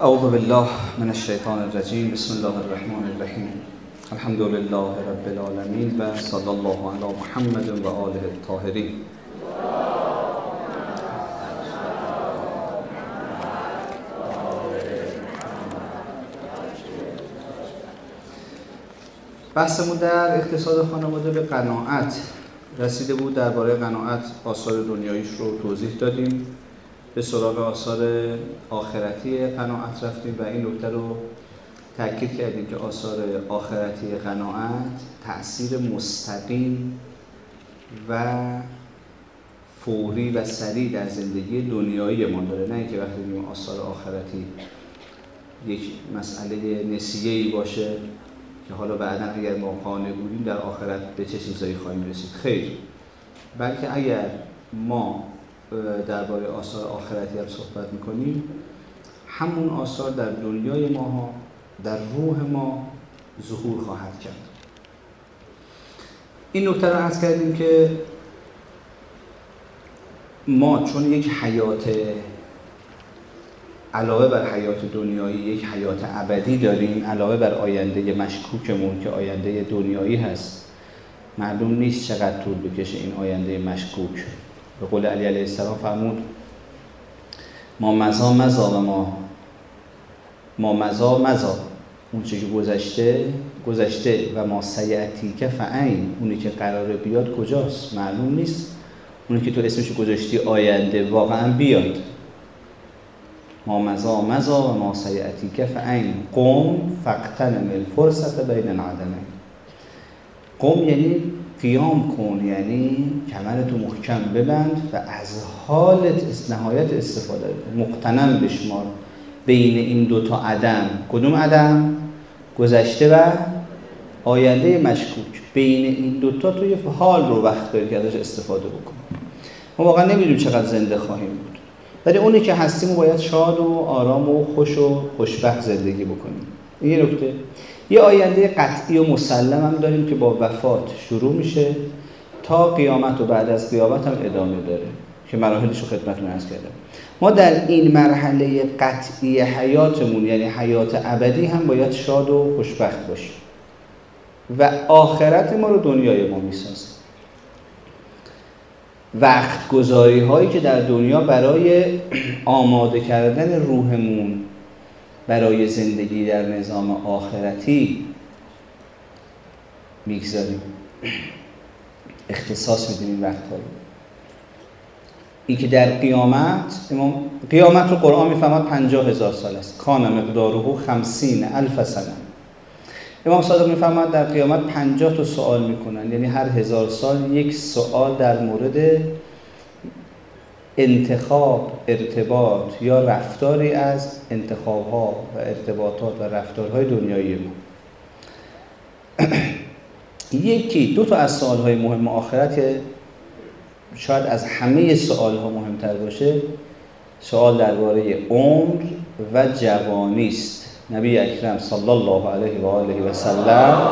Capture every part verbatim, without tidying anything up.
اعوذ بالله من الشیطان الرجیم. بسم الله الرحمن الرحیم. الحمد لله رب العالمین و صلی الله علی محمد و آله الطاهرین. بحثمون در اقتصاد خانواده به قناعت رسیده بود. درباره قناعت آثار دنیاییش رو توضیح دادیم، به سراغ آثار آخرتی قناعت رفتیم و این نکته رو تأکید کردیم که آثار آخرتی قناعت تأثیر مستقیم و فوری و سریع در زندگی دنیایی ما داره، نه اینکه وقتی میگیم آثار آخرتی یک مسئله نسیه‌ای باشه که حالا بعداً اگر ما قانع بودیم در آخرت به چه چیزایی خواهیم رسید. خیر، بلکه اگر ما درباره آثار آخرتی هم صحبت میکنیم، همون آثار در دنیای ما در روح ما ظهور خواهد کرد. این نکته رو عرض کردیم که ما چون یک حیات علاوه بر حیات دنیایی یک حیات ابدی داریم، علاوه بر آینده مشکوکمون که آینده دنیایی هست، معلوم نیست چقدر طول بکشه این آینده مشکوک. به قول علی علیه السلام فرمود ما مزا مزا و ما ما مزا مزا، اون چه که گذشته گذشته و ما سیعتی که فعین، اونی که قراره بیاد کجاست معلوم نیست. اونی که تو اسمش گذاشتی آینده واقعا بیاد. ما مزا مزا و ما سیعتی که فعین قم فاغتنم الفرصة بین العدمین. قم یعنی قیام کن، یعنی کمرتو محکم ببند و از حالت نهایت استفاده مقتنم بشمار بین این دوتا عدم. کدوم عدم؟ گذشته و آینده مشکوک. بین این دوتا تو یه حال رو وقت داری که ازش استفاده بکن. ما واقعا نمیدونیم چقدر زنده خواهیم بود، ولی اونی که هستیم و باید شاد و آرام و خوش و خوشبخت زندگی بکنیم. این یه نکته. یه آینده قطعی و مسلم هم داریم که با وفات شروع میشه تا قیامت و بعد از قیامت هم ادامه داره که مراحلش رو خدمتتون عرض کردم. ما در این مرحله قطعی حیاتمون یعنی حیات ابدی هم باید شاد و خوشبخت باشیم و آخرت ما رو دنیای ما میسازه. وقت گذاری هایی که در دنیا برای آماده کردن روحمون برای زندگی در نظام آخرتی میگذاریم، اختصاص میدیم این وقت‌ها رو. این که در قیامت، امام قیامت رو قرآن میفهمد پنجاه هزار سال است. کان مقداره خمسین الف سنه. امام صادق میفهمد در قیامت پنجاه تا سوال میکنن، یعنی هر هزار سال یک سوال در مورد انتخاب، ارتباط یا رفتاری از انتخاب‌ها و ارتباطات و رفتارهای دنیایی ما. یکی دو تا از سوال‌های مهم آخرت که شاید از همه سوال‌ها مهمتر باشه، سوال درباره عمر و جوانی است. نبی اکرم صلی الله علیه و آله و سلم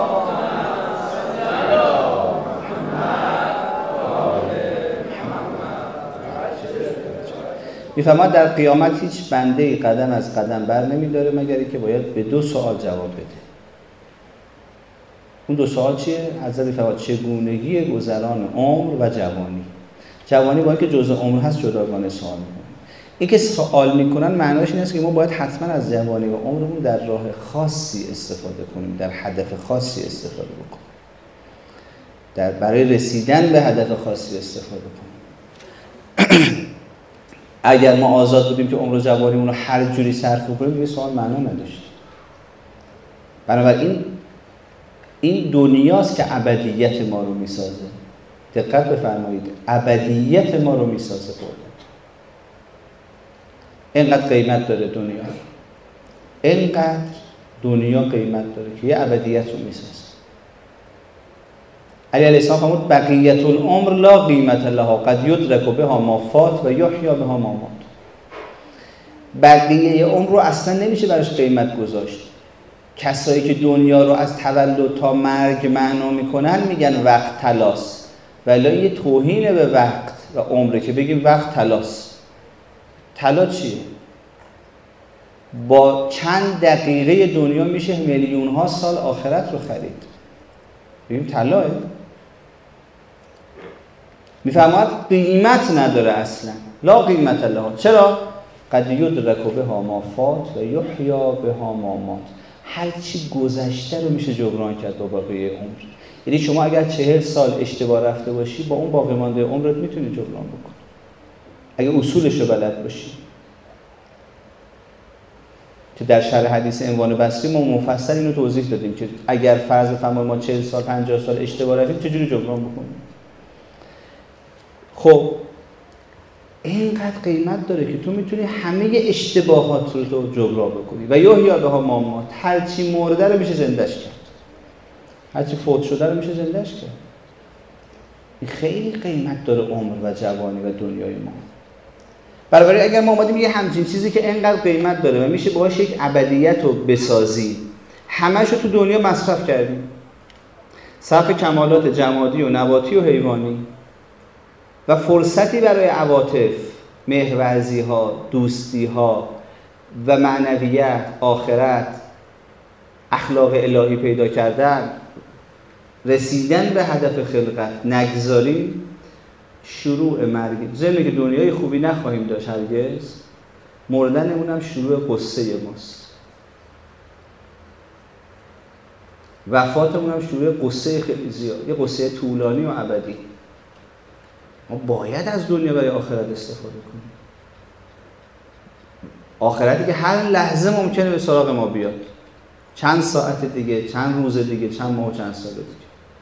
میفهمد در قیامت هیچ بنده‌ای قدم از قدم بر نمی‌داره مگر اینکه باید به دو سوال جواب بده. اون دو سوال چیه؟ حضرت میفهمد چگونگی گذران عمر و جوانی. جوانی با اینکه جزء عمر هست جداگانه سوال می‌کنه. این که سوال می‌کنن معناش این است که ما باید حتما از جوانی و عمرمون در راه خاصی استفاده کنیم، در هدف خاصی استفاده بکنیم، در برای رسیدن به هدف خاصی استفاده کنیم. اگر ما آزاد بودیم که عمر و جوانیمون رو هر جوری صرف کنیم دیگه سوال معنا نداشت. بنابراین این دنیاست که ابدیت ما رو میسازه. دقت بفرمایید، ابدیت ما رو میسازه. اینقدر قیمت داره دنیا، اینقدر دنیا قیمت داره که یه ابدیت رو میسازه. علی علیه السلام فرمود بقیت العمر لا قیمت لها قد یدرک بها ما فات و یحیی بها ما مات. بقیه عمر رو اصلا نمیشه براش قیمت گذاشت. کسایی که دنیا رو از تولد تا مرگ معنا میکنن میگن وقت طلاست، ولی یه توهین به وقت و عمره که بگیم وقت طلاست. طلا چیه؟ با چند دقیقه دنیا میشه میلیون ها سال آخرت رو خرید. ببین طلاه میفهمد قیمت نداره اصلا، لا قیمت لها. چرا؟ قد یدرک بها ما فات و یحیا بها ما مات. هر چی گذشته رو میشه جبران کرد با باقی عمر. یعنی شما اگر چهل سال اشتباه رفته باشی، با اون باقی مانده عمرت میتونی جبران بکنی اگه اصولش رو بلد باشی. که در شرح حدیث عنوان بصری ما مفصل اینو توضیح دادیم که اگر فرض بفرمایید ما چهل سال پنجاه سال اشتباه رفتیم چجوری جبران بکنیم. خب اینقدر قیمت داره که تو میتونی همه اشتباهات رو تو جبران بکنی. و یحیی بها ما مات، هر چی مرده رو میشه زندهش کرد، هر چی فوت شده رو میشه زندهش کرد. این خیلی قیمت داره عمر و جوانی و دنیای ما. برای اگر ما اومدیم یه همچین چیزی که اینقدر قیمت داره و میشه باهاش یک ابدیت رو بسازی، همه‌ش رو تو دنیا مصرف کردیم، صرف کمالات جمادی و نباتی و حیوانی، و فرصتی برای عواطف، مهرورزی ها، دوستی ها و معنویت، آخرت، اخلاق الهی پیدا کردن، رسیدن به هدف خلقت نگذاریم، شروع مرگی. ضمن که دنیای خوبی نخواهیم داشت هرگز، مردنمون هم شروع قصه ماست، وفاتمون هم شروع قصه خیلی زیاد، یه قصه طولانی و ابدی. ما باید از دنیا برای آخرت استفاده کنیم، آخرتی که هر لحظه ممکنه به سراغ ما بیاد، چند ساعت دیگه، چند روز دیگه، چند ماه و چند سال دیگه.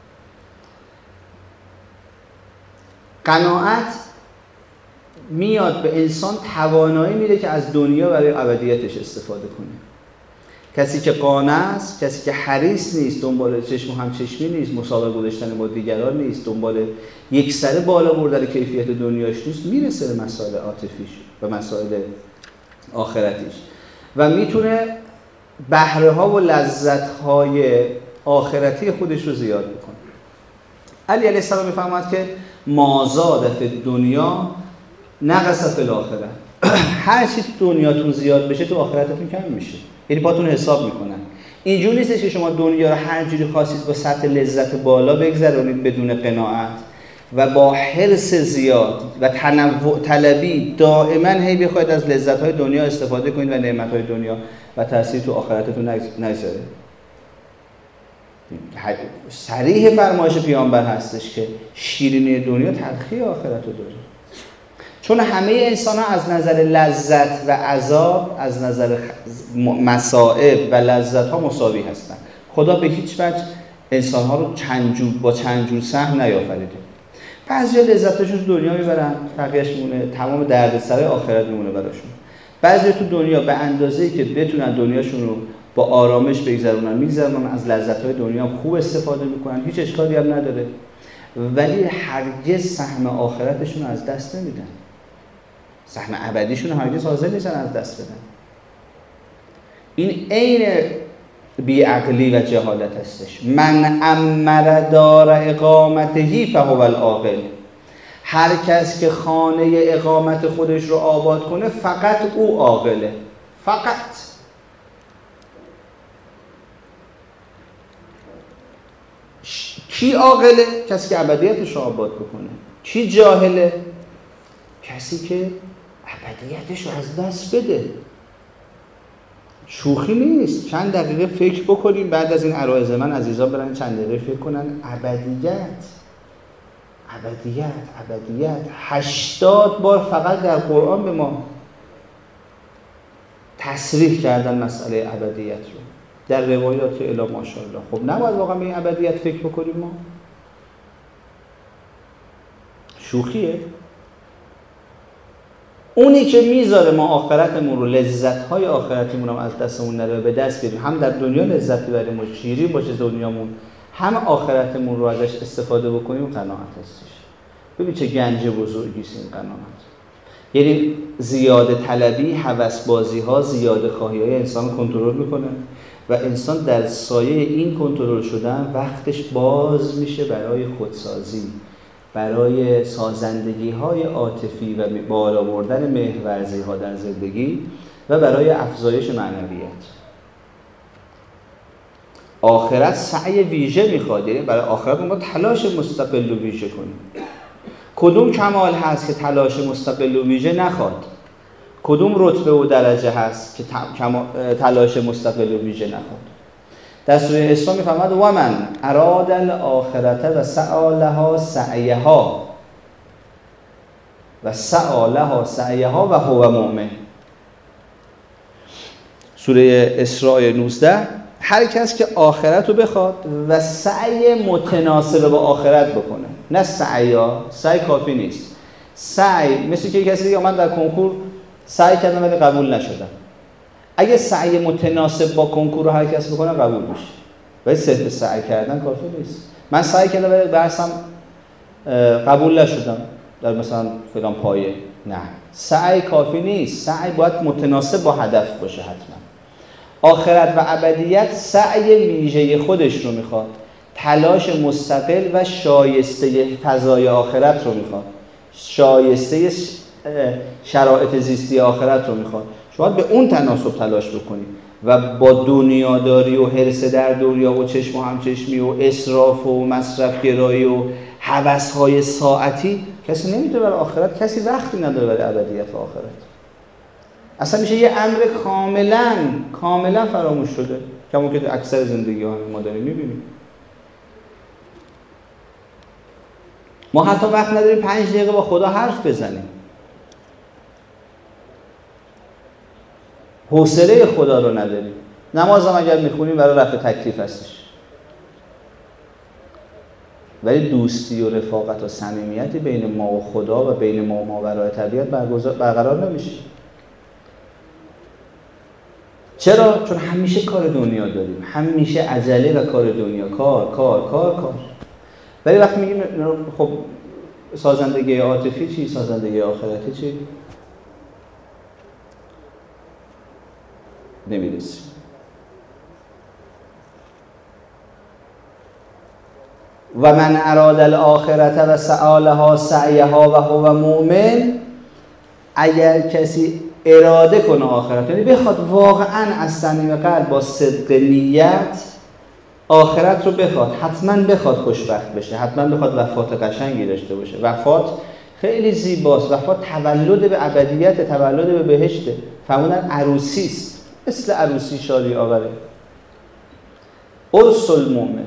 قناعت میاد به انسان توانایی میده که از دنیا برای ابدیتش استفاده کنه. کسی که قانع است، کسی که حریص نیست، دنبال چشم و همچشمی نیست، مسابقه گذاشتن با دیگران نیست، دنبال یک سره بالا بردن کیفیت دنیاش نیست، میرسه به مسائل عاطفیش و مسائل آخرتیش و میتونه بهره ها و لذت های آخرتی خودش رو زیاد بکنه. علی علیه السلام میفهمد که ما زاد فی دنیا نقص فی الاخره. هر چی تو دنیاتون زیاد بشه تو آخرتتون کم میشه. یعنی پاتون حساب میکنن. اینجوری نیستش که شما دنیا رو هر جوری خواستید با سطح لذت بالا بگذرونید بدون قناعت و با حرص زیاد و تنوع طلبی دائما هی بخواید از لذت‌های دنیا استفاده کنید و نعمت‌های دنیا و تأثیر تو آخرتتون نگذاره. صریح فرمایش پیامبر هستش که شیرینی دنیا تلخی آخرت رو داره. چون همه انسان ها از نظر لذت و عذاب، از نظر مصائب و لذت ها مساوی هستند. خدا به هیچ وجه انسان ها رو چند جور با چند جور سهم نیافریده. بعضیا لذتشون تو دنیا میبرن، بقیه‌اش میمونه، تمام دردسر آخرت میمونه براشون. بعضیا تو دنیا به اندازه‌ای که بتونن دنیاشون رو با آرامش بگذرونن میگذرونن، از لذت‌های دنیا خوب استفاده میکنن، هیچ اشکالی هم نداره، ولی هرگز سهم آخرتشون رو از دست نمیدن. سهم ابدیشون هرگز حاضر نیستن از دست بدن. این عین بیعقلی و جهالت هستش. من امر دار اقامته فهو العاقل. هر کس که خانه اقامت خودش رو آباد کنه فقط او عاقله. فقط. کی عاقله؟ کسی که ابدیتش رو آباد بکنه. کی جاهله؟ کسی که ابدیتش رو از دست بده. شوخی نیست. چند دقیقه فکر بکنیم بعد از این عرایض من عزیزان برن چند دقیقه فکر کنن. ابدیت ابدیت ابدیت هشتاد بار فقط در قرآن به ما تصریح کردن مسئله ابدیت رو در روایات الی ماشاءالله. خب نباید واقعا به این ابدیت فکر بکنیم ما؟ شوخیه؟ اونی که میذاره ما آخرتمون رو، لذت‌های آخرتمون رو از دستمون نره به دست بیاریم، هم در دنیا لذت ببریم و شیرین باشه دنیامون، هم آخرتمون رو ازش استفاده بکنیم، قناعت هستش. ببین چه گنج بزرگی است این قناعت. یعنی زیاده طلبی، هوسبازی ها، زیاده خواهی های انسان کنترل میکنه و انسان در سایه این کنترل شدن وقتش باز میشه برای خودسازی، برای سازندگی های عاطفی و بالا بردن مهرورزی ها در زندگی و برای افزایش معنویت. آخرت سعی ویژه میخواد، یعنی برای آخرت ما تلاش مستقل و ویژه کنیم. کدوم کمال هست که تلاش مستقل و ویژه نخواد؟ کدوم رتبه و درجه هست که تلاش مستقل و ویژه نخواد؟ در سوره اسراء میفرماد و من اراد الاخرته و سعی لها سعیها و سعی لها سعیها و هو مؤمن. سوره اسراء نوزده. هر کس که آخرت رو بخواد و سعی متناسب با آخرت بکنه، نه سعیا، سعی کافی نیست. سعی مثل که کسی دیگه من در کنکور سعی کردم ولی قبول نشدم. اگه سعی متناسب با کنکور رو هر کس بکنه قبول میشه، ولی صرف سعی کردن کافی نیست. من سعی کردم ولی درسم قبول نشدم در مثلا فلان پایه، نه، سعی کافی نیست. سعی باید متناسب با هدف باشه. حتما آخرت و ابدیت سعی ویژه خودش رو میخواد، تلاش مستقل و شایسته فضای آخرت رو میخواد، شایسته شرایط زیستی آخرت رو میخواد. شما به اون تناسب تلاش بکنید و با دنیاداری و حرص در دنیا و چشم و همچشمی و اسراف و مصرف گرایی و هوس‌های ساعتی کسی نمیتونه برای آخرت، کسی وقتی نداره برای ابدیت و آخرت. اصلا میشه یه امر کاملا کاملا فراموش شده، کما که اکثر زندگی ها ما داریم میبینیم. ما حتی وقت نداریم پنج دقیقه با خدا حرف بزنیم. حوصله خدا رو نداریم. نماز هم اگر میخونیم برای رفع تکلیف هستش، ولی دوستی و رفاقت و صمیمیتی بین ما و خدا و بین ما و ماورای طبیعت برقرار نمیشه. چرا؟ چون همیشه کار دنیا داریم، همیشه عجله و کار دنیا، کار کار کار کار. ولی وقتی میگیم خب سازندگی عاطفی چی؟ سازندگی آخرتی چی؟ نمی‌رسیم. و من اراد الاخرته و سعی لها سعیها و هو مؤمن. اگر کسی اراده کنه آخرت، یعنی بخواد واقعا از صمیم قلب با صدق نیت آخرت رو بخواد، حتما بخواد خوشبخت بشه، حتما بخواد وفات قشنگی داشته باشه. وفات خیلی زیباست، وفات تولد به ابدیت، تولد به بهشته. فرمودن عروسی است، مثل عروسی شادی آوره. عرس المؤمن.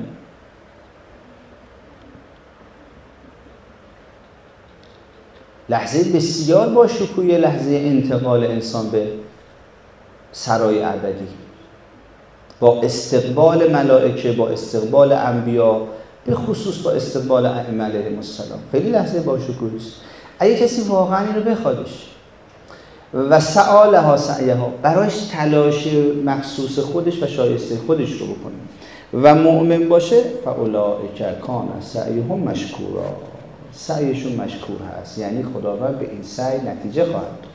لحظه بسیار با شکوه، لحظه انتقال انسان به سرای ابدی، با استقبال ملائکه، با استقبال انبیا، به خصوص با استقبال ائمه علیهم السلام. خیلی لحظه با شکوه است. اگه کسی واقعا اینو بخوادش و سعی لها سعیها، برایش تلاش مخصوص خودش و شایسته خودش رو بکنه و مؤمن باشه، فاولئک کان سعیهم مشکورا. سعیشون مشکور هست، یعنی خداوند به این سعی نتیجه خواهد داد.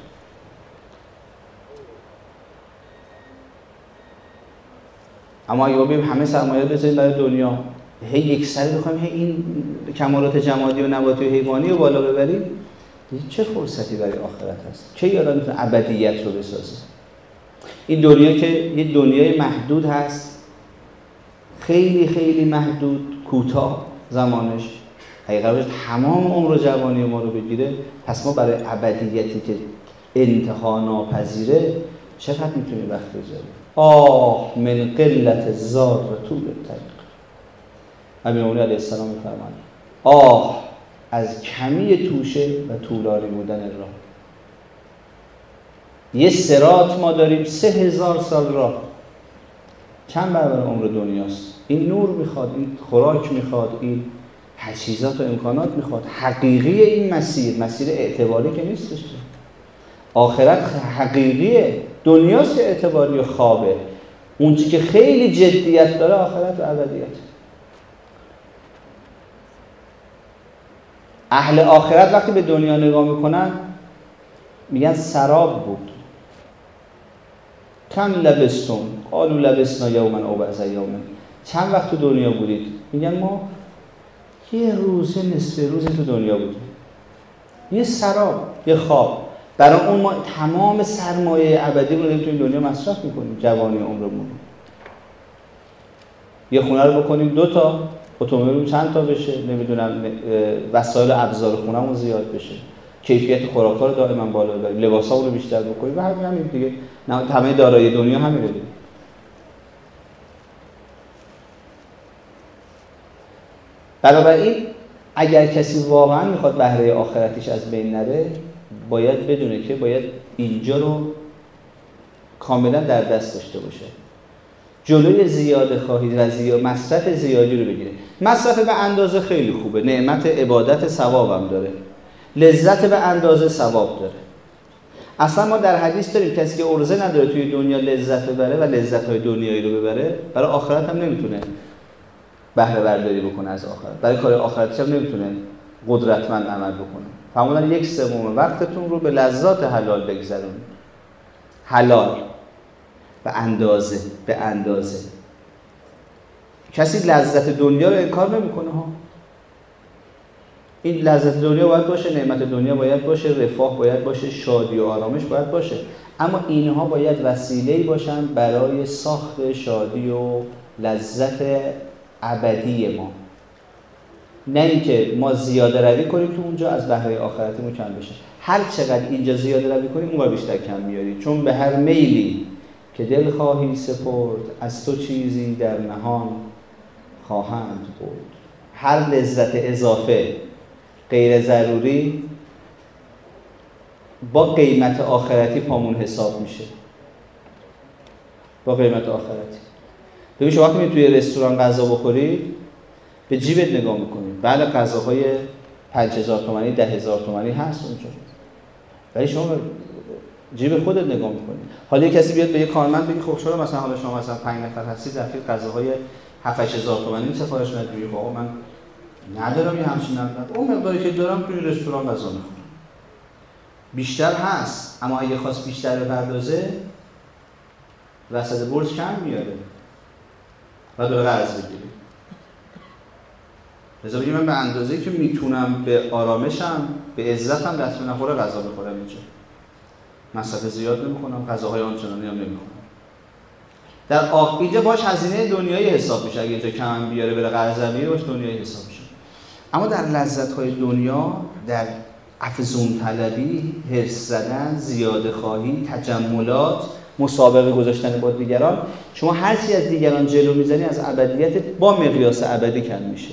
اما اگه ببینیم همه سرمایه بذاریم برای دنیا، هی یک سری بخوایم هی این کمالات جمادی و نباتی و حیوانی رو بالا ببریم، چه فرصتی برای آخرت هست؟ چه یادم میتونه ابدیت رو بسازه؟ این دنیا که یه دنیای محدود هست، خیلی خیلی محدود، کوتاه زمانش، اگه قرار تمام عمر و جوانی ما رو بگیره، پس ما برای ابدیتی که انتها ناپذیره چقدر میتونیم وقت بذاریم؟ آه من قلت زاد و طول الطریق. امیرالمومنین علیه السلام میفرمایند آه از کمی توشه و طولانی بودن راه. یه صراط ما داریم سه هزار سال راه، چند برابر عمر دنیاست. این نور میخواد، این خوراک میخواد، این تجهیزات و امکانات میخواد. حقیقی این مسیر، مسیر اعتباری که نیستش. آخرت حقیقیه، دنیاست که اعتباری و خوابه. اون چیزی که خیلی جدیت داره آخرت و ابدیت. اهل آخرت وقتی به دنیا نگاه میکنن میگن سراب بود. کم لبستم قالوا لبسنا یوما او بعض یوم. چند وقت تو دنیا بودید؟ میگن ما یه روز، نصف روز تو دنیا بودیم. یه سراب، یه خواب. برای اون ما تمام سرمایه ابدی رو داریم تو این دنیا مصرف میکنیم، جوانی عمرمون. یه خونه رو بکنیم دو تا، اتومبیل چند تا بشه، نمیدونم وسایل و ابزار خونه‌مون زیاد بشه، کیفیت خوراک‌ها رو دائما بالا ببریم، لباس‌ها رو بیشتر بکنیم و همین همین دیگه. نه همه دارایی دنیا همینه دیگه. بنابراین اگر کسی واقعا میخواد بهره آخرتش از بین نره، باید بدونه که باید اینجا رو کاملا در دست داشته باشه. جلوی زیاده خواهی و زیاد مصرف زیادی رو بگیره. مصرف به اندازه خیلی خوبه، نعمت عبادت ثوابم داره، لذت به اندازه ثواب داره. اصلا ما در حدیث داریم کسی که عرضه نداره توی دنیا لذت ببره و لذت‌های دنیایی رو ببره، برای آخرت هم نمیتونه بهره برداری بکنه از آخرت، برای کار آخرتش هم نمیتونه قدرتمند عمل بکنه. فرمودن یک سوم وقتتون رو به لذات حلال بگذرونید. حلال به اندازه، به اندازه. کسی لذت دنیا رو انکار نمیکنه ها. این لذت دنیا باید باشه، نعمت دنیا باید باشه، رفاه باید باشه، شادی و آرامش باید باشه، اما اینها باید وسیله‌ای باشن برای ساخت شادی و لذت ابدی ما، نه اینکه ما زیاده روی کنیم که اونجا از بهره آخرتمون کم بشه. هر چقدر اینجا زیاده روی کنیم اونجا بیشتر کم میاری، چون به هر میلی که دل خواهی سپرد از تو چیزی در نهان خواهند بود. هر لذت اضافه غیر ضروری با قیمت آخرتی پامون حساب میشه، با قیمت آخرتی. ببین شما وقتی توی رستوران غذا بخورید به جیبت نگاه میکنید، بعد غذاهای پنج هزار تومانی ده هزار تومانی هست اونجا، ولی شما جیب خودت نگاه میکنید. حالا یک کسی بیاد به یک کارمند بگه خب چرا مثلا حالا شما مثلا پنج نفر هستید رفتید غذاهای هفت هزار تومانی سفارش ندید؟ خب من ندارم یه همچین مبلغ، اون مقداری که دارم توی رستوران غذا میخورم. بیشتر هست، اما اگه خواست بیشتر بپردازه وسط برج کم میاره و داره قرض بگیره. لذا بگیم من به اندازه‌ای که میتونم به آرامشم، به عزتم دست نخوره غذا بخورم اینجا. مصرف زیاد نمی‌کنم، غذاهای آنچنانی هم نمی‌خورم. در آخر اینجا باش هزینه دنیایی حساب میشه، اگه اینجا کم بیاره بره قرض بگیره باش دنیایی حساب میشه. اما در لذت‌های دنیا، در افزون طلبی، حرص زدن، زیاده خواهی، تجملات، مسابقه گذاشتن با دیگران، شما هر چی از دیگران جلو میزنی از ابدیت با مقیاس ابدی کم میشه.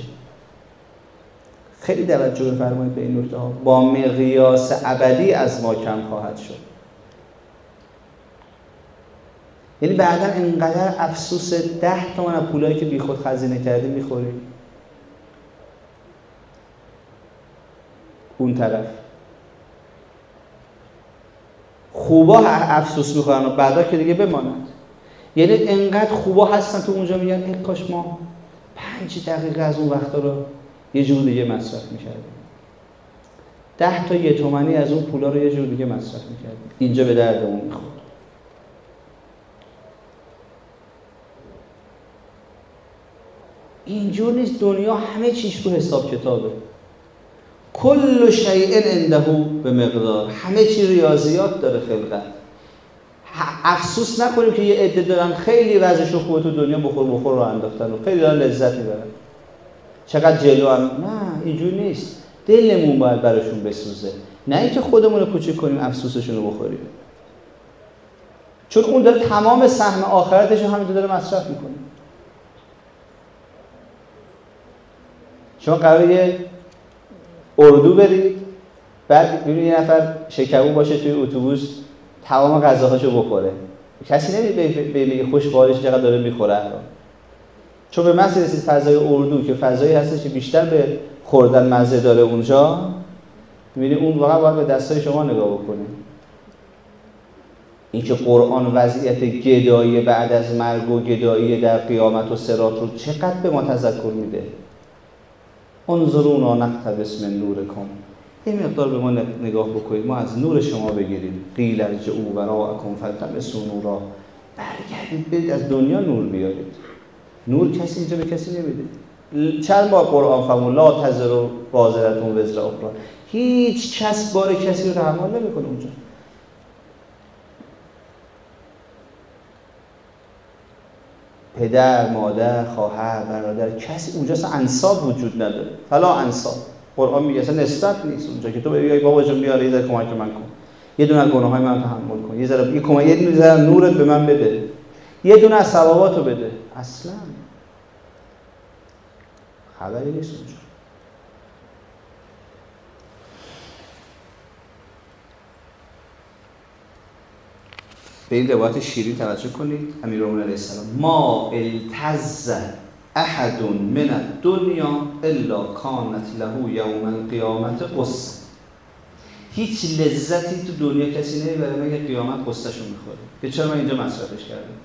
خیلی توجه بفرمایید به این نکته ها. با مقیاس ابدی از ما کم خواهد شد. یعنی بعدا اینقدر افسوس ده تومن از پولایی که بیخود خزینه کردی میخوری. اون طرف خوبا افسوس میخورن و بعدا که دیگه بمانند. یعنی اینقدر خوبا هستن تو اونجا میگن ای کاش ما پنج دقیقه از اون وقتا رو یه جور دیگه مصرف میکردیم، ده تا یه تومنی از اون پولا رو یه جور دیگه مصرف میکردیم، اینجا به دردمون میخورد. اینجور نیست، دنیا همه چیش رو حساب کتابه. کل شیء عنده به مقدار، همه چی ریاضیات داره خلقت. افسوس نکنیم که یه عده دارن خیلی وضعشون خوبه تو دنیا، بخور بخور رو انداختن و خیلی دارن لذت میبرن، چقدر جلو هم. نه اینجور نیست، دلمون باید براشون بسوزه، نه اینکه خودمون رو کوچیک کنیم افسوسشون رو بخوریم، چون اون داره تمام سهم آخرتش رو همینجا داره مصرف میکنه. شما قراره یه اردو برید، بعد ببینید یه نفر شکمون باشه توی اتوبوس تمام غذاهاشو بخوره، کسی نمیگه بگه خوشحالش چقدر داره میخوره، چون به محض رسید فضای اردو که فضایی هستش که بیشتر به خوردن مزه داره اونجا، میبینی اون واقعا باید به دستای شما نگاه بکنید. این که قرآن وضعیت گدایی بعد از مرگ و گدایی در قیامت و صراط رو چقدر به ما تذکر میده. انظرونا نقتبس من نورکم، این مقدار به ما نگاه بکنید، ما از نور شما بگیریم. قیل ارجعوا وراءکم فالتمسوا نورا، برگردید برید از دنیا نور بیارید. نور کسی اینجا به کسی نمیده. چند بار قرآن فرمود لا تزر وازرة وزر اخرى، هیچ کس بار کسی رو تحمل نمیکنه اونجا. پدر، مادر، خواهر، برادر، کسی اونجا اصلا انساب وجود نداره. فلا انساب. قرآن میگه اصلا نسبت نیست اونجا که تو بگی بابا جون بیا یه ذره کمک من کن. یه دونه از گناههای من تحمل کن. یه ذره یه کمک یه دونه ذره نورت به من بده. یه دونه از ثواباتو بده. اصلا خبری نیست اونجا. به این روایت شیرین توجه کنید. امیرالمومنین علیه السلام ما التز احد من الدنیا الا کانت له یوم القیامت قصه. هیچ لذتی تو دنیا کسی نمیبره مگه قیامت قصه‌شو میخوره. که چرا من اینجا مصرفش کردم؟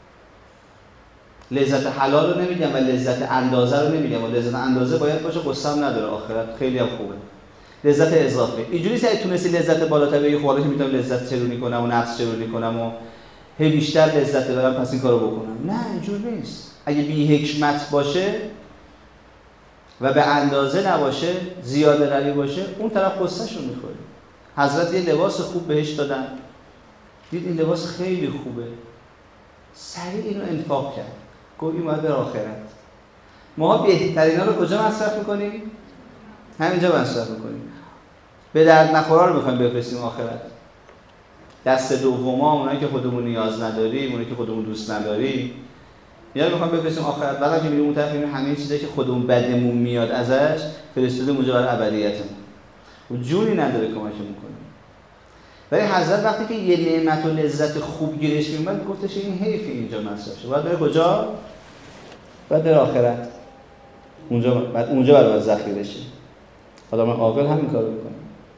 لذت حلال رو نمیگم و لذت اندازه رو نمیگم. و لذت اندازه باید باشه، قصه هم نداره. آخرت خیلی هم خوبه. لذت اضافه. اینجوری سعی تونستی لذت بالاتر بگی خودش میتونم لذت چرونی کنم و نفس چرونی کنم و هی بیشتر لذت ببرم پس این کارو بکنم. نه اینجوری نیست. اگه بی حکمت باشه و به اندازه نباشه، زیاده روی باشه، اون طرف قصه‌شو میخوره. حضرت یه لباس خوب بهش دادن. دید این لباس خیلی خوبه. سریع اینو انفاق کرد. گفت این باید بره آخرت. ما بهترینا رو کجا مصرف میکنیم؟ همینجا مصرف میکنیم. به درد نخورا رو میخوایم بفرستیم آخرت. دست دوما اونایی که خودمون نیاز نداریم، اونایی که خودمون دوست نداریم، یا میخوام بفرستیم آخرت. بعد که میریم اون طرف میبینیم همه چیزایی که خودمون بدمون میاد ازش فرستاده اونجا برای ابدیتمون. و جونی نداره کمکمون کنه. ولی حضرت وقتی که یه نعمت و لذت خوب گیرش میومد گفتش این حیف اینجا مصرف شه. بعد بره کجا؟ بعد بره آخرت. اونجا بعد اونجا برای ذخیره شه. آدم عاقل همین کارو میکنه.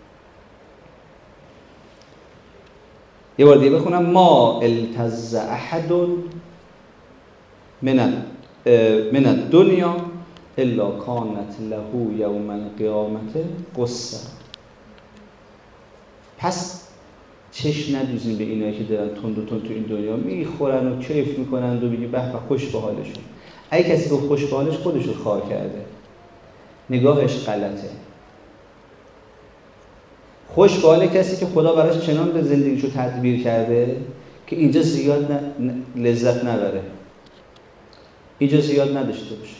یه بار دیگه بخونم ما التز احد من من الدنیا الا کانت له یوم القیامت قصه. پس چشم ندوزیم به اینایی که دارن تند و تند تو این دنیا میخورن و کیف میکنن و بگی به به خوش به حالشون. اگه کسی گفت خوش به حالش خودشو خار کرده، نگاهش غلطه. خوش به حال کسی که خدا براش چنان به زندگیشو تدبیر کرده که اینجا زیاد ن... لذت نبره، اینجا زیاد نداشته باشه.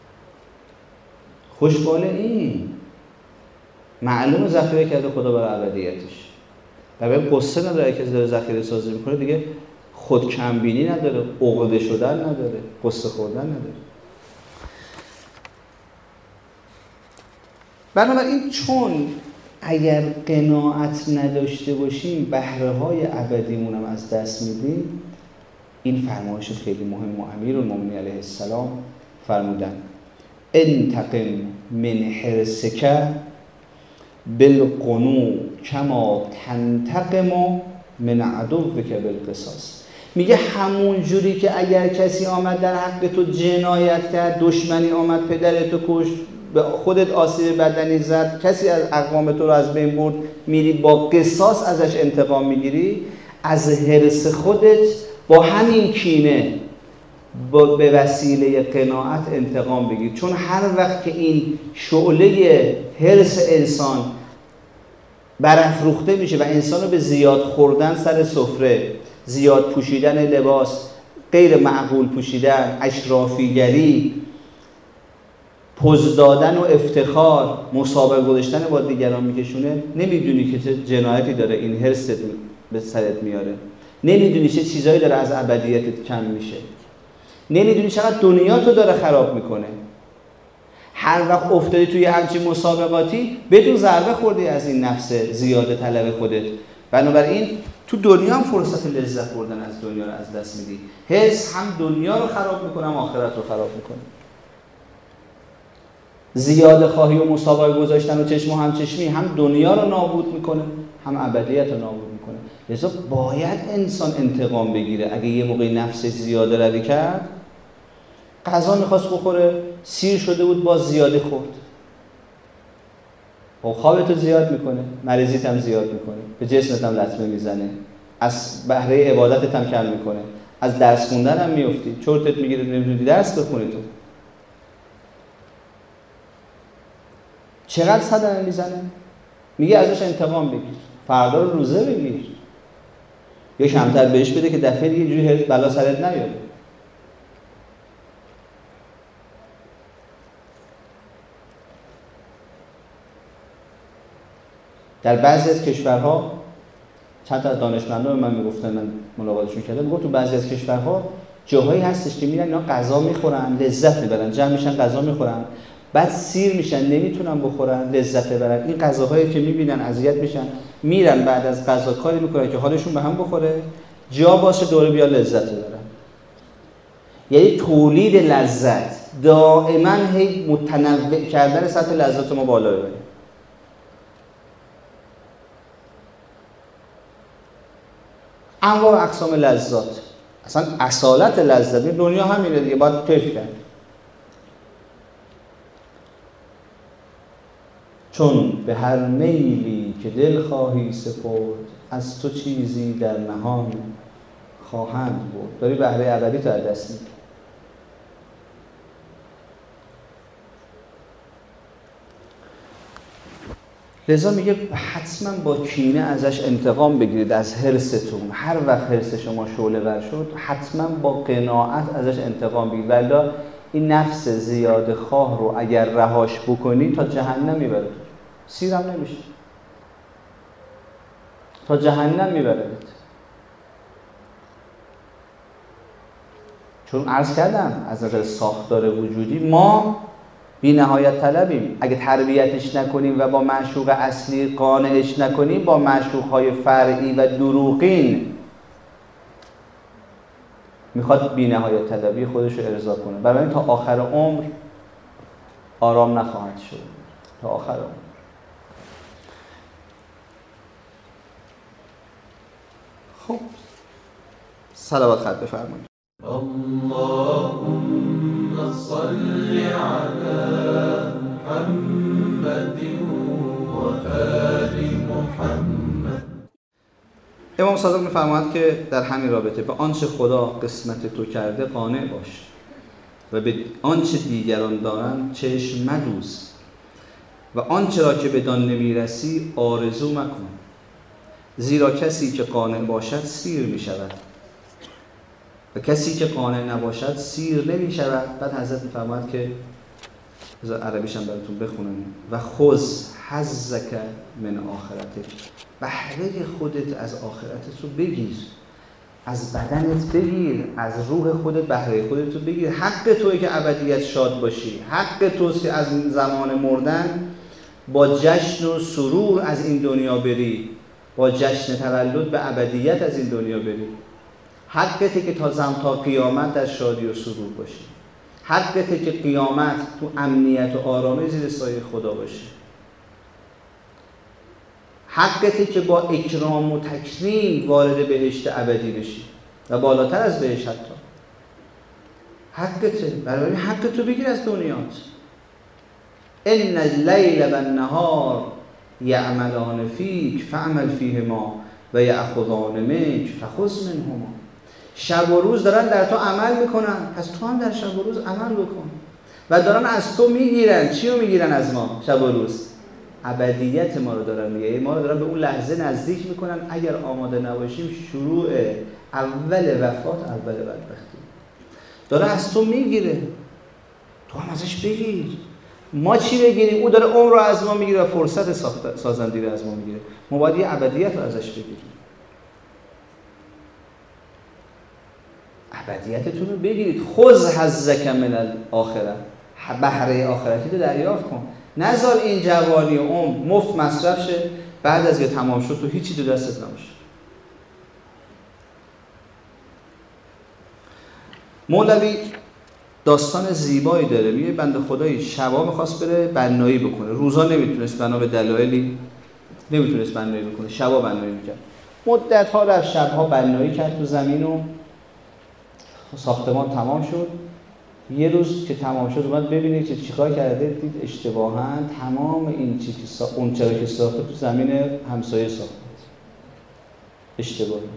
خوش به حال این معلوم ذخیره کرده خدا برای ابدیتش. و به قصه نداره کسی داره ذخیره سازی میکنه دیگه، خود کمبینی نداره، عقده شدن نداره، قصه خوردن نداره. بنابراین چون اگر قناعت نداشته باشیم بهره های ابدیمون هم از دست میدیم، این فرمایش خیلی مهم و امیرالمومنین علیه السلام فرمودن انتقم من حرصک بالقنوع کما تنتقم من عدوک بالقصاص. میگه همون جوری که اگر کسی آمد در حق تو جنایت کرد، دشمنی آمد پدرتو کشت، به خودت آسیب بدنی زد، کسی از اقوام تو رو از بین برد، میری با قصاص ازش انتقام میگیری، از حرص خودت با همین کینه با به وسیله قناعت انتقام بگیر. چون هر وقت که این شعله حرص انسان برافروخته میشه و انسان رو به زیاد خوردن سر سفره، زیاد پوشیدن لباس، غیر معقول پوشیدن، اشرافیگری، پوز دادن و افتخار، مسابقه گذاشتن با دیگران میکشونه، نمیدونی که چه جنایتی داره این حرصت به سرت میاره، نمیدونی چه چیزایی داره از ابدیتت کم میشه، نمیدونی چقدر دنیا تو داره خراب میکنه. هر وقت افتادی توی همچین مسابقاتی بدون ضربه خوردی از این نفس زیاده طلب خودت. بنابراین تو دنیا هم فرصت لذت بردن از دنیا رو از دست میدی. حس هم دنیا رو خراب میکنه هم آخرت رو خراب میکنه. زیاده خواهی و مسابقه گذاشتن و چشم و همچشمی هم دنیا رو نابود میکنه هم ابدیت رو نابود میکنه. لذا باید انسان انتقام بگیره. اگه یه موقعی نفسش زیاده روی کرد، غذا میخواست بخوره، سیر شده بود باز زیاده خورد، و خوابتو زیاد میکنه، مریضیت هم زیاد میکنه، به جسمت هم لطمه میزنه، از بهره عبادتت هم کم میکنه، از درس خوندن هم میفتی، چرتت میگیره، نمیدونی درس بخونی. تو چقدر صدمه میزنه؟ میگه ازش انتقام بگیر، فردا رو روزه بگیر، یا کمتر بهش بده که دفعه دیگه اینجوری بلا سرت نیاد. در بعضی از کشورها، چند تا از دانشمندان من میگفتن، من ملاقاتشون کردم، میگفت تو بعضی از کشورها جاهایی هستش که میرن اینا غذا میخورن، لذت میبرن، جمع میشن غذا میخورن، بعد سیر میشن، نمیتونن بخورن، لذت ببرن. این غذاهایی که میبینن اذیت میشن، میرن بعد از غذا کاری میکنن که حالشون به هم بخوره، جا باشه دوره بیا لذت ببرن. یعنی تولید لذت، دائما هی متنوع کردن سطح لذت ما بالا ببریم. انواع و اقسام لذات، اصلا اصالت لذت دنیا همینه دیگه، باید کیف کرد. چون به هر میلی که دل خواهی سپرد، از تو چیزی در نهان خواهند برد. داری بهره ابدی تو از دست میدی. لذا میگه حتما با کینه ازش انتقام بگیرید، از حرصتون. هر وقت حرص شما شعله ور شد، حتما با قناعت ازش انتقام بگیرید، ولی این نفس زیاده خواه رو اگر رهاش بکنی تا جهنم میبره، سیرم نمیشه، تا جهنم میبره. چون عرض کردم از نظر ساختار وجودی ما بی نهایت طلبیم. اگه تربیتش نکنیم و با معشوق اصلی قانعش نکنیم، با معشوقهای فرعی و دروغین میخواد بی نهایت طلبی خودش رو ارضا کنه. برای این تا آخر عمر آرام نخواهد شد، تا آخر عمر. خب صلوات خط بفرمایید. اللهم صل على محمد و آل محمد. امام صادق می‌فرماید که در همین رابطه به آنچه خدا قسمت تو کرده قانع باش و به آنچه دیگران دارند چشم مدوز و آنچه را که بدان نمیرسی آرزو مکن، زیرا کسی که قانع باشد سیر می‌شود و کسی که قانع نباشد سیر نمی شود. بعد حضرت می‌فرماید که بذار عربیش هم براتون بخونم: و خذ حظک من آخرتک، بهره خودت از آخرتت رو بگیر، از بدنت بگیر، از روح خودت بهره خودت رو بگیر. حق توئه که ابدیت شاد باشی، حق توست که از زمان مردن با جشن و سرور از این دنیا بری، با جشن تولد به ابدیت از این دنیا بری. حقته که تا زم تا قیامت در شادی و سرور باشی. حقته که قیامت تو امنیت و آرامش زیر سایه خدا باشی. حقته که با اکرام و تکریم وارد بهشت ابدی بشی و بالاتر از بهشت حتی. حقته، برای حق تو بگیر از دنیات. ان اللیل و النهار یعملان فیک فعمل فیهما و یأخذان منک فخذ منهما. شب و روز دارن در تو عمل میکنن، پس تو هم در شب و روز عمل بکن. و دارن از تو میگیرن. چی رو میگیرن از ما شب و روز؟ ابدیت ما رو دارن میگیرن. ما رو دارن به اون لحظه نزدیک میکنن اگر آماده نباشیم شروع اول وفات، اول بدبختی. داره از تو میگیره، تو هم ازش بگیر. ما چی بگیریم؟ او داره عمر رو از ما میگیره و فرصت سازندگی رو از ما میگیره. ما باید یه ابدیت رو ازش بگیریم. ابدیتتون رو بگیرید. خذ حظک من الاخره، بهره آخرتی رو دریافت کن. نذار این جوانی و عمر مفت مصرف شه، بعد از که تمام شد تو هیچی تو دستت نباشه. مولوی داستان زیبایی داره. میگه بنده خدایی شبا میخواست بره بنایی بکنه، روزا نمیتونست، بنا به دلایلی نمیتونست بنایی بکنه، شبا بنایی میکرد. مدت ها رفت شبها بنایی کرد تو زمین و ساختمان تمام شد. یه روز که تمام شد اومد ببینه که چیکار کرده، دید اشتباهاً تمام این چیزی که سا... اون چرا که ساخته تو زمین همسایه ساخته. اشتباهی.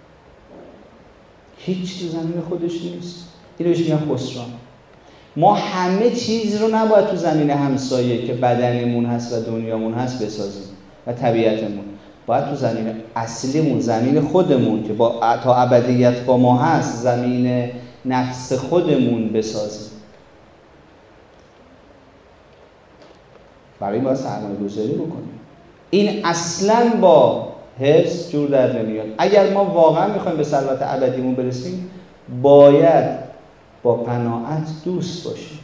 هیچ تو زمین خودش نیست. اینو بهش میگن خسران. ما همه چیز رو نباید تو زمین همسایه که بدنمون هست و دنیامون هست بسازیم و طبیعتمون. باید تو زمین اصلیمون، زمین خودمون که با تا ابدیت با ما هست، زمین نفس خودمون بسازیم. برای این باید سرمایه گذاری بکنیم. این اصلاً با حس جور در نمیاد. اگر ما واقعا میخوایم به ثروت ابدیمون برسیم باید با قناعت دوست باشیم.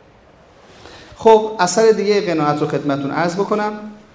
خب اثر دیگه قناعت رو خدمتتون عرض بکنم.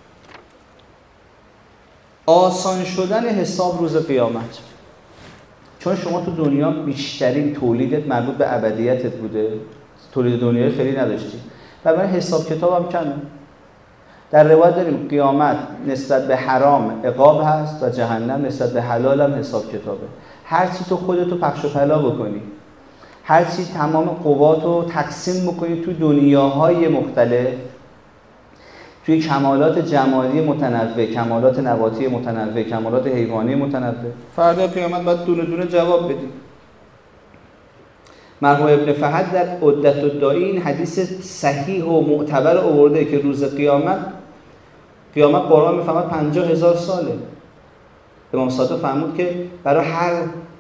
آسان شدن حساب روز قیامت. چون شما تو دنیا بیشترین تولیدت مربوط به ابدیتت بوده، تولید دنیایی خیلی نداشتی و برای حساب کتاب هم کمه. در روایت داریم قیامت نسبت به حرام عقاب هست و جهنم نسبت به حلال هم حساب کتابه. هر چی تو خودتو پخش و پلا بکنی، هر چی تمام قواتو تقسیم بکنی تو دنیاهای مختلف، توی کمالات جمالی متنوع، کمالات نباتی متنوع، کمالات حیوانی متنوع، فردا قیامت باید دونه دونه جواب بدی. مرحوم ابن فهد در عدت الداعی این حدیث صحیح و معتبر آورده که روز قیامت قیامت قرآن میفهمد پنجاه هزار ساله. امام صادق فرمود که برای هر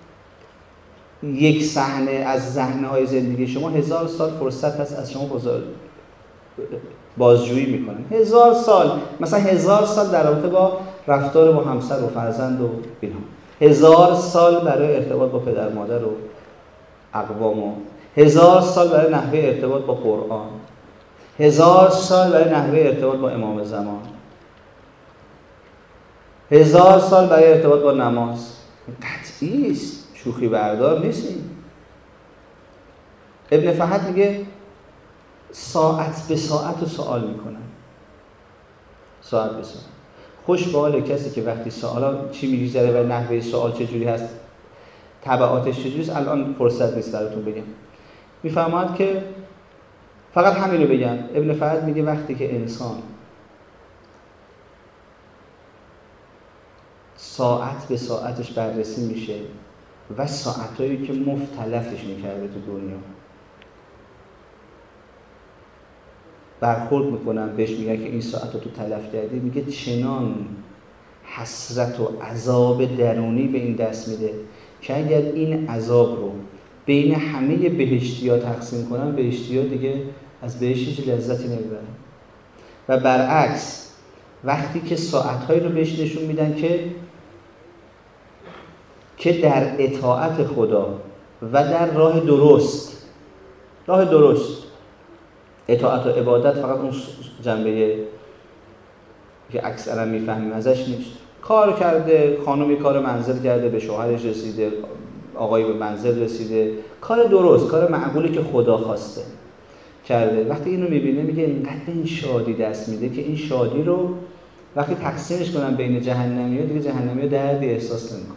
یک صحنه از صحنه‌های زندگی شما هزار سال فرصت هست از شما بزرگ بازجویی میکنن. هزار سال، مثلا هزار سال در رابطه با رفتار با همسر و فرزند و اینها، هزار سال برای ارتباط با پدر مادر و اقوام و هزار سال برای نحوه ارتباط با قرآن، هزار سال برای نحوه ارتباط با امام زمان، هزار سال برای ارتباط با نماز. قطعی است، شوخی بردار نیستیم. ابن فهد میگه ساعت به ساعت رو سوال میکنن، ساعت به ساعت. خوش به حال کسی که وقتی سوالا چی میگذره و نحوه سوال چجوری هست، تبعاتش چجوری است. الان فرصت نیست براتون بگم. میفهمد که فقط همینو بگم. ابن فهد میگه وقتی که انسان ساعت به ساعتش بررسی میشه و ساعتایی که مختلفش میکرده تو دنیا برخورد میکنن بهش، میگه که این ساعت رو تو تلف کردی، میگه چنان حسرت و عذاب درونی به این دست میده که اگر این عذاب رو بین همه بهشتی‌ها تقسیم کنن، بهشتی‌ها دیگه از بهشت هیچ لذتی نمیبرن. و برعکس وقتی که ساعت‌هایی رو بهش نشون میدن که که در اطاعت خدا و در راه درست، راه درست، اطاعت و عبادت فقط اون جنبه که اکثرا میفهمیم ازش نیست. کار کرده، خانمی کار منزل کرده، به شوهرش رسیده، آقایی به منزل رسیده، کار درست، کار معقولی که خدا خواسته کرده. وقتی اینو میبینه میگه اینقدر به این شادی دست میده که این شادی رو وقتی تقسیمش کنن بین جهنمی‌ها دیگه جهنمی‌ها دردی احساس نمی‌کنن.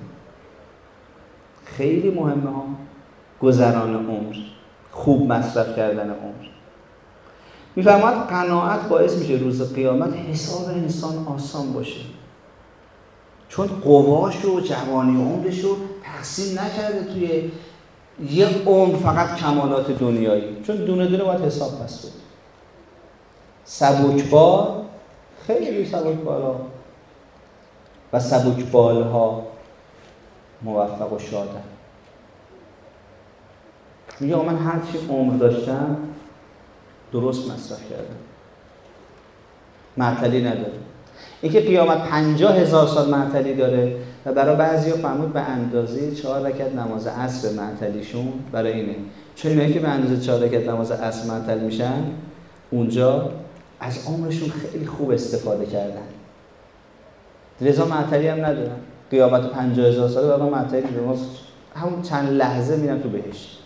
خیلی مهمه ها گذران عمر، خوب مصرف کردن عمر. میفرماد قناعت باعث میشه روز قیامت حساب انسان آسان باشه، چون قواش و جوانی عمرش رو تقسیم نکرده توی یه عمر فقط کمالات دنیایی، چون دونه دونه باید حساب پس بده. سبکبار، خیلی سبکبارا و سبکبالها موفق و شادن. میگه من هر چی عمر داشتم درست مصرف کردم، معطلی نداره. اینکه قیامت پنجاه هزار سال معطلی داره و برای بعضیا فرمود به اندازه چهار رکعت نماز عصر معطلیشون برای اینه، چون اینایی که به اندازه چهار رکعت نماز عصر معطل میشن اونجا از عمرشون خیلی خوب استفاده کردن، لذا معطلی هم ندارن. قیامت پنجاه هزار ساله برای ما معطلی نداره، همون چند لحظه میرن تو بهشت.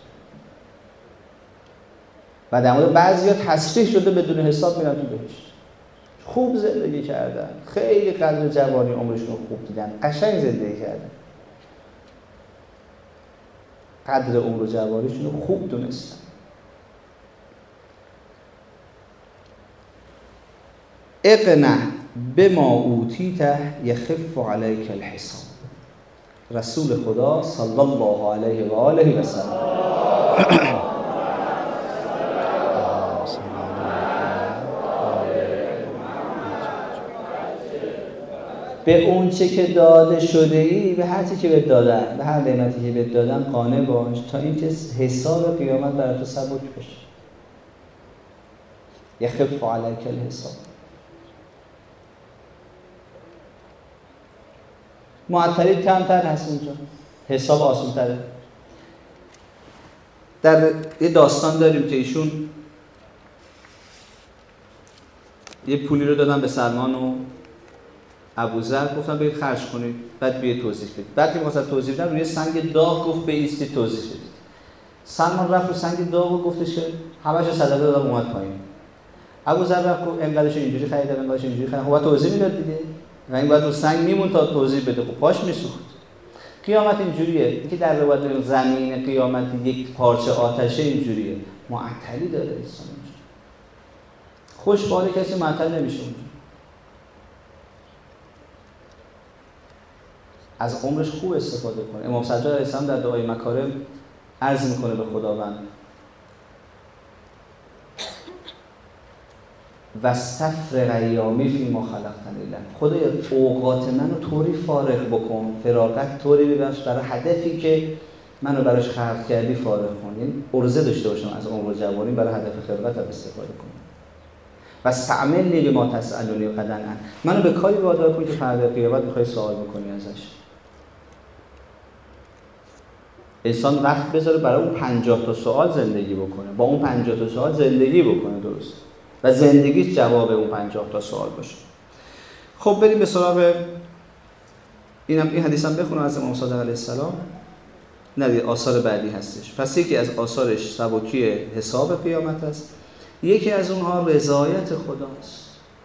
و در مورد بعضیا تصریح شده بدون حساب میرن تو بهشت، خوب زندگی کردن، خیلی قدر جوانی عمرشون رو خوب دیدن، قشنگ زندگی کردن، قدر عمر و جوانیشون رو خوب دونستن. اقنع بما اوتیت یخف علیک الحساب. رسول خدا صلی الله علیه و آله و سلم به اون چه که داده شده ای، به هر چی که بهت دادن، به هر نعمتی که بهت دادن قانع باش تا اینکه حساب قیامت برای تو سبک بشه. یخف علیک الحساب. معطلی کمتر هست اونجا، حساب آسان تره. در یه داستان داریم که ایشون یه پولی رو دادن به سلمان و ابوذر، گفتن برید خرج کنید بعد بیاید توضیح بدید. بعد که می‌خواست توضیح بده روی سنگ داغ گفت بایستید توضیح بدید. سلمان رفت رو سنگ داغ و گفتش که همه‌شو صدقه دادم اومد پایین. ابوذر رفت گفت اینقدرش اینجوری خریدم اینقدرش اینجوری خریدم. خب توضیح میداد دیگه. یعنی باید رو سنگ میمون تا توضیح بده. خب پاش میسوخت. قیامت اینجوریه. اینکه در روایت زمین قیامت یک پارچه آتشه اینجوریه. معطلی داره انسان. خوش به حال کسی معطل نمیشه اونجا. از عمرش خوب استفاده کنه. امام سجاد علیه السلام در دعای مکارم عرض میکنه به خداوند واستفرغ ایامی فیما خلقتنی لک، خدای اوقات منو طوری فارغ بکن، فراغت طوری ببخش برای هدفی که منو براش خلق کردی فارغ کن. یعنی عرضه داشته باشم از عمر جوانی برای هدف خلقتم استفاده کنم. و استعملنی بما تسألونی غدا عنه، منو به کاری وادار کن که فردا قیامت میخوای سوال بکنی ازش. انسان وقت بذاره برای اون پنجاه تا سوال زندگی بکنه، با اون پنجاه تا سوال زندگی بکنه درست و زندگیش جواب اون پنجاه تا سوال باشه. خب بریم به سراغ اینم این حدیثم بخونم از امام صادق علیه السلام. نه آثار بعدی هستش. پس یکی از آثارش سبکی حساب قیامت است. یکی از اونها رضایت خداست.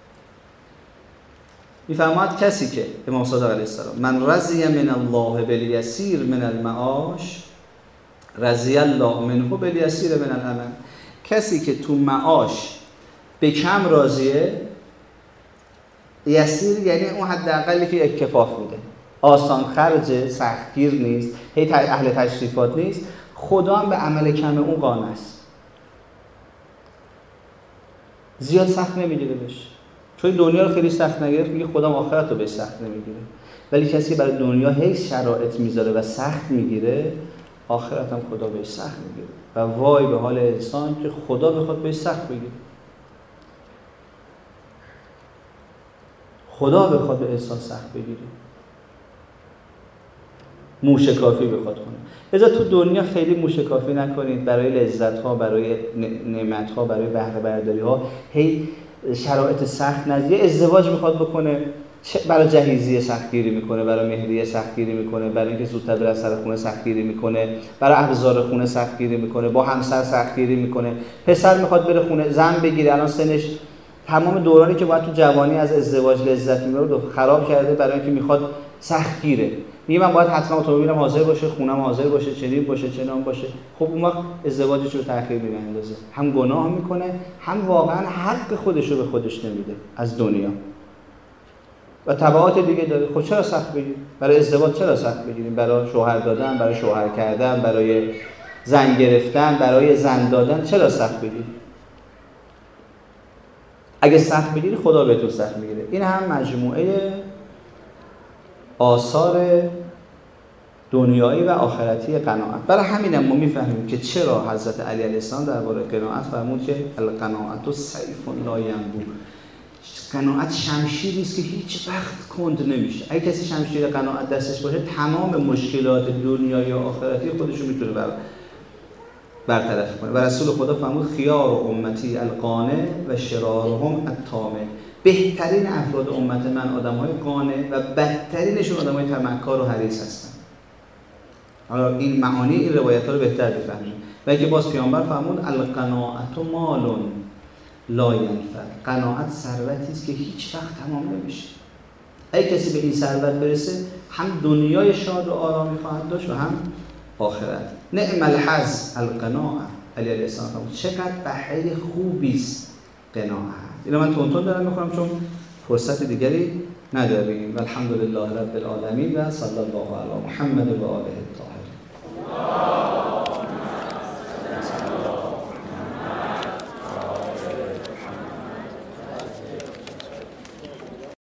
میفرماد کسی که امام صادق علیه السلام من رضی من الله بالیسیر من المعاش رضی الله منه بالیسیر من العمل، کسی که تو معاش به کم راضیه، یسیر یعنی اون حداقلی که اکتفاف میده، آسان خرجه، سختگیر نیست، هی اهل تشریفات نیست، خدا هم به عمل کم اون قانع است، زیاد سخت نمیگیره بهش. چون دنیا رو خیلی سخت نگرفت میگه خدا آخرت رو بهش سخت نمیگیره. ولی کسی که برای دنیا هی شرایط میذاره و سخت میگیره، آخرت هم خدا بهش سخت میگیره. و وای به حال انسان که خدا بخواد بهش سخت بگیره. خدا بخواد به انسان سخت بگیره، موشکافی بخواد کنه. لذا تو دنیا خیلی موشکافی نکنید برای لذت ها، برای نعمت ها، برای بهره برداری ها. هی شرایط سخت نزدیه. ازدواج میخواد بکنه، برای جهیزیه سختگیری میکنه، برای مهریه سختگیری میکنه، برای اینکه زودتر بره سر خونه سختگیری میکنه، برای ابزار خونه سختگیری میکنه، با همسر سختگیری میکنه. پسر میخواد بره خونه زن بگیره، الان سنش تمام دورانی که باید تو جوانی از ازدواج لذت میبره خراب کرده برای اینکه میخواد سختگیره. میگه من باید حتما اتومبیلم حاضر باشه، خونم حاضر باشه، چنین باشه، چنان باشه. خب اون وقت ازدواجش رو تأخیر می‌اندازه. هم گناه میکنه، هم واقعا حق خودش رو به خودش نمیده از دنیا. و تبعات دیگه داره. خب چرا سخت بگیریم؟ برای ازدواج چرا سخت بگیریم؟ برای شوهر دادن، برای شوهر کردن، برای زن گرفتن، برای زن دادن چرا سخت بگیریم؟ اگه سخت بگیری خدا به تو سخت میگیره. این هم مجموعه آثار دنیایی و آخرتی قناعت. برای همین هم ما میفهمیم که چرا حضرت علی علیه السلام درباره قناعت فرمود که القناعت سیف لا ینبو. قناعت شمشیری است که هیچ وقت کند نمیشه. اگه کسی شمشیر قناعت دستش باشه تمام مشکلات دنیایی و آخرتی خودش رو میتونه بر برطرف کنه. و رسول خدا فرمود خیار امتی القانع و شرارهم الطامع. بهترین افراد امت من آدم‌های قانع و بدترینشون آدم‌های طمعکار و حریص هستن. حالا این معانی این روایت‌ها رو بهتر بفهمیم. و اینکه باز پیامبر فرمود القناعت مال لا ینفد. قناعت ثروتی است که هیچ وقت تمام نمیشه. اگه کسی به این ثروت برسه هم دنیای شاد و آرامی خواهد داشت و هم آخرت. نعم الحظ القناعه. علی علیه السلام فرمود چقدر بهره خوبی است قناعت. اینو من تون تون دارم میخونم چون فرصت دیگری نداریم. الحمدلله رب العالمین و صلی الله علی محمد و آله الطاهرین.